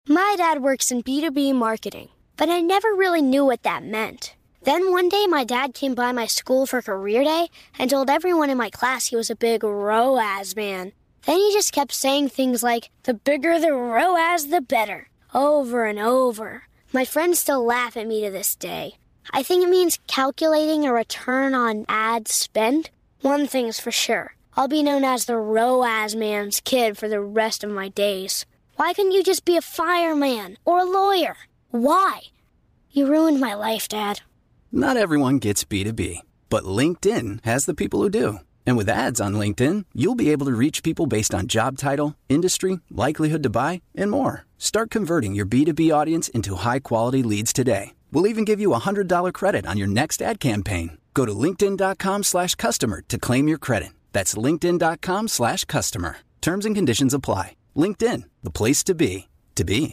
My dad works in B2B marketing, but I never really knew what that meant. Then one day my dad came by my school for career day and told everyone in my class he was a big ROAS man. Then he just kept saying things like, the bigger the ROAS, the better, over and over. My friends still laugh at me to this day. I think it means calculating a return on ad spend. One thing's for sure, I'll be known as the ROAS man's kid for the rest of my days. Why couldn't you just be a fireman or a lawyer? Why? You ruined my life, Dad. Not everyone gets B2B, but LinkedIn has the people who do. And with ads on LinkedIn, you'll be able to reach people based on job title, industry, likelihood to buy, and more. Start converting your B2B audience into high-quality leads today. We'll even give you a $100 credit on your next ad campaign. Go to linkedin.com/customer to claim your credit. That's linkedin.com/customer. Terms and conditions apply. LinkedIn, the place to be, to be.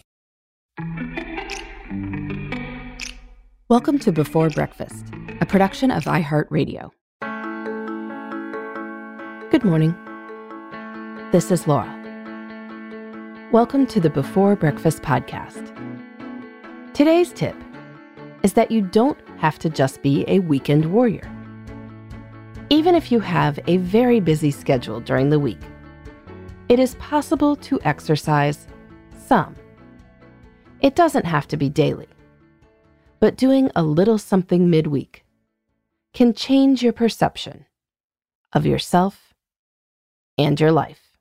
Welcome to Before Breakfast, a production of iHeartRadio. Good morning. This is Laura. Welcome to the Before Breakfast podcast. Today's tip is that you don't have to just be a weekend warrior. Even if you have a very busy schedule during the week, it is possible to exercise some. It doesn't have to be daily, but doing a little something midweek can change your perception of yourself and your life.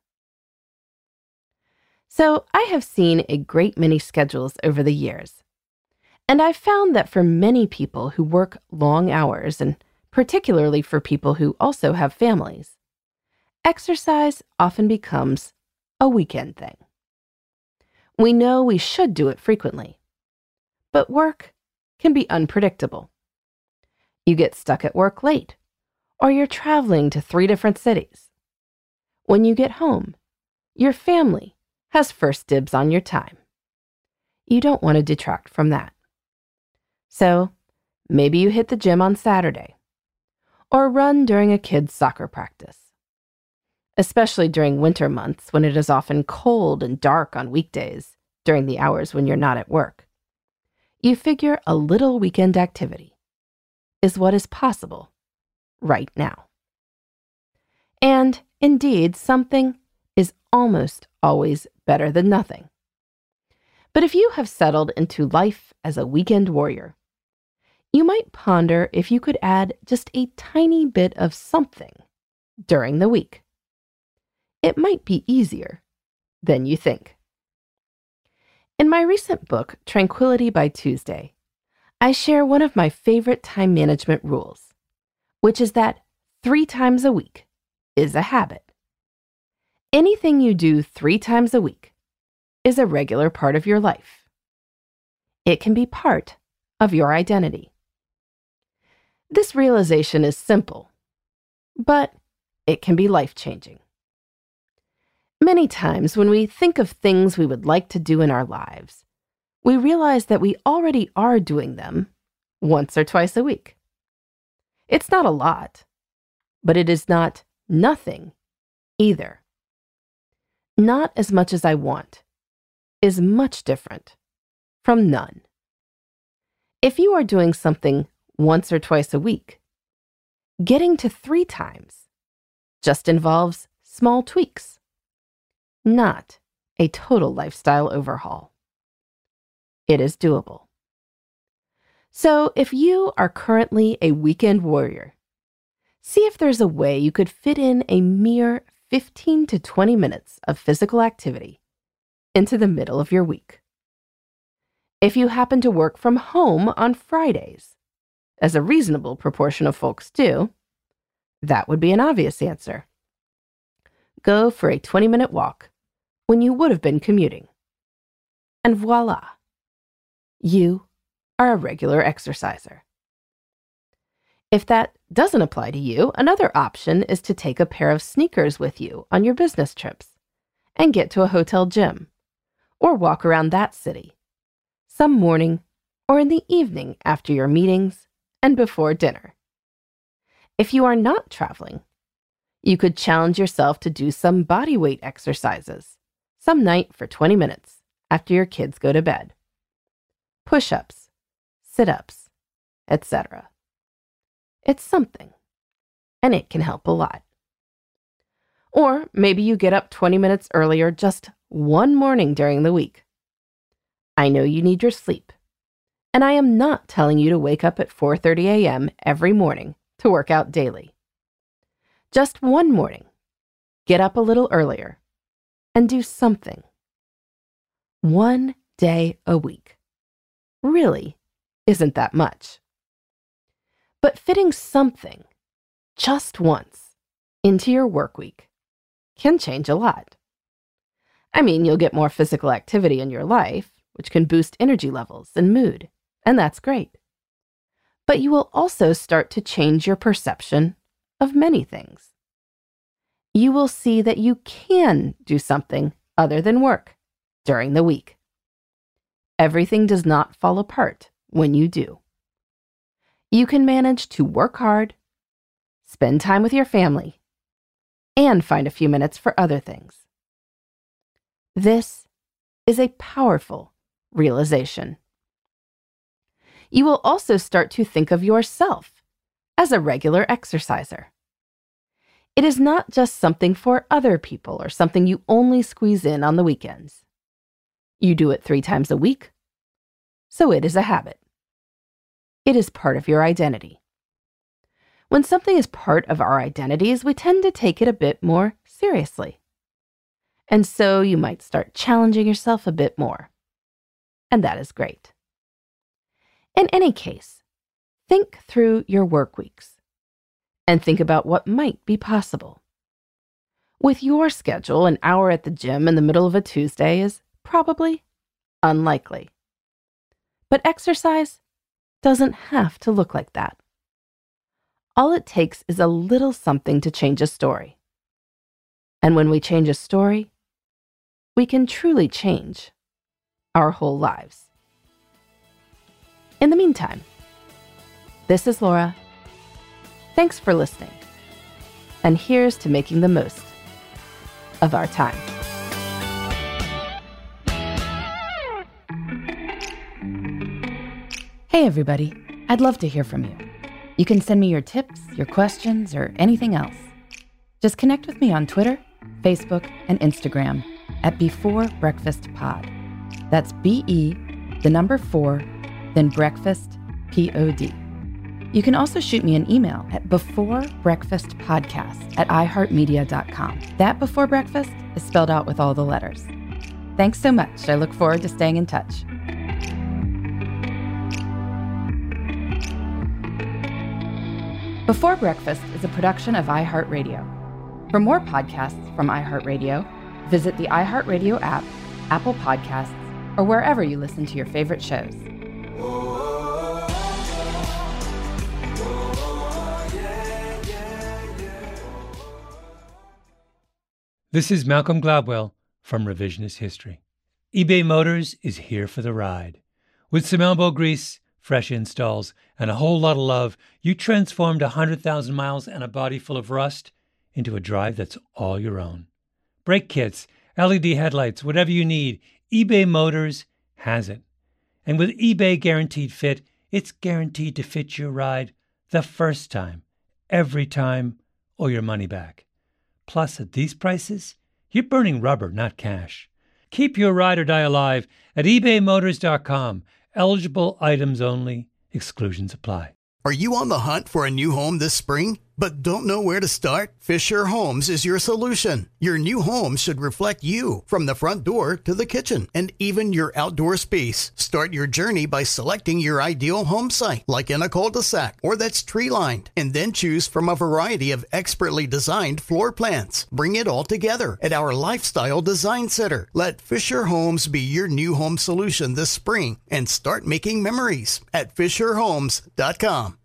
So I have seen a great many schedules over the years, and I've found that for many people who work long hours, and particularly for people who also have families, exercise often becomes a weekend thing. We know we should do it frequently, but work can be unpredictable. You get stuck at work late, or you're traveling to 3 different cities. When you get home, your family has first dibs on your time. You don't want to detract from that. So maybe you hit the gym on Saturday, or run during a kid's soccer practice. Especially during winter months when it is often cold and dark on weekdays during the hours when you're not at work. You figure a little weekend activity is what is possible right now. And indeed, something is almost always better than nothing. But if you have settled into life as a weekend warrior, you might ponder if you could add just a tiny bit of something during the week. It might be easier than you think. In my recent book, Tranquility by Tuesday, I share one of my favorite time management rules, which is that 3 times a week is a habit. Anything you do 3 times a week is a regular part of your life. It can be part of your identity. This realization is simple, but it can be life-changing. Many times when we think of things we would like to do in our lives, we realize that we already are doing them once or twice a week. It's not a lot, but it is not nothing either. Not as much as I want is much different from none. If you are doing something once or twice a week, getting to 3 times just involves small tweaks, not a total lifestyle overhaul. It is doable. So if you are currently a weekend warrior, see if there's a way you could fit in a mere 15 to 20 minutes of physical activity into the middle of your week. If you happen to work from home on Fridays, as a reasonable proportion of folks do, that would be an obvious answer. Go for a 20-minute walk when you would have been commuting. And voila, you are a regular exerciser. If that doesn't apply to you, another option is to take a pair of sneakers with you on your business trips and get to a hotel gym, or walk around that city, some morning or in the evening after your meetings and before dinner. If you are not traveling, you could challenge yourself to do some body weight exercises some night for 20 minutes after your kids go to bed. Push-ups, sit-ups, etc. It's something, and it can help a lot. Or maybe you get up 20 minutes earlier just one morning during the week. I know you need your sleep, and I am not telling you to wake up at 4:30 a.m. every morning to work out daily. Just one morning, get up a little earlier and do something. One day a week really isn't that much. But fitting something just once into your work week can change a lot. I mean, you'll get more physical activity in your life, which can boost energy levels and mood, and that's great. But you will also start to change your perception of many things. You will see that you can do something other than work during the week. Everything does not fall apart when you do. You can manage to work hard, spend time with your family, and find a few minutes for other things. This is a powerful realization. You will also start to think of yourself as a regular exerciser. It is not just something for other people or something you only squeeze in on the weekends. You do it 3 times a week, so it is a habit. It is part of your identity. When something is part of our identities, we tend to take it a bit more seriously. And so you might start challenging yourself a bit more. And that is great. In any case, think through your work weeks and think about what might be possible. With your schedule, an hour at the gym in the middle of a Tuesday is probably unlikely. But exercise doesn't have to look like that. All it takes is a little something to change a story. And when we change a story, we can truly change our whole lives. In the meantime, this is Laura. Thanks for listening. And here's to making the most of our time. Hey everybody, I'd love to hear from you. You can send me your tips, your questions, or anything else. Just connect with me on Twitter, Facebook, and Instagram at Before Breakfast Pod. That's BE4, then breakfast, POD. You can also shoot me an email at beforebreakfastpodcast@iheartmedia.com. That Before Breakfast is spelled out with all the letters. Thanks so much. I look forward to staying in touch. Before Breakfast is a production of iHeartRadio. For more podcasts from iHeartRadio, visit the iHeartRadio app, Apple Podcasts, or wherever you listen to your favorite shows. This is Malcolm Gladwell from Revisionist History. eBay Motors is here for the ride. With some elbow grease, fresh installs, and a whole lot of love, you transformed 100,000 miles and a body full of rust into a drive that's all your own. Brake kits, LED headlights, whatever you need, eBay Motors has it. And with eBay Guaranteed Fit, it's guaranteed to fit your ride the first time, every time, or your money back. Plus, at these prices, you're burning rubber, not cash. Keep your ride or die alive at ebaymotors.com. Eligible items only. Exclusions apply. Are you on the hunt for a new home this spring, but don't know where to start? Fisher Homes is your solution. Your new home should reflect you, from the front door to the kitchen, and even your outdoor space. Start your journey by selecting your ideal home site, like in a cul-de-sac or that's tree-lined, and then choose from a variety of expertly designed floor plans. Bring it all together at our Lifestyle Design Center. Let Fisher Homes be your new home solution this spring and start making memories at fisherhomes.com.